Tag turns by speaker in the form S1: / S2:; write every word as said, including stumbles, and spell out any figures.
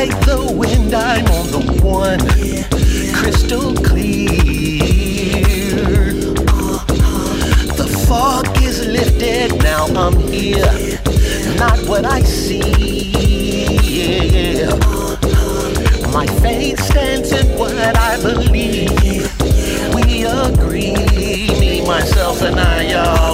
S1: like the wind, I'm on the one, crystal clear. The fog is lifted, now I'm here, not what I see. Yeah. My faith stands in what I believe. We agree, me, myself, and I, y'all.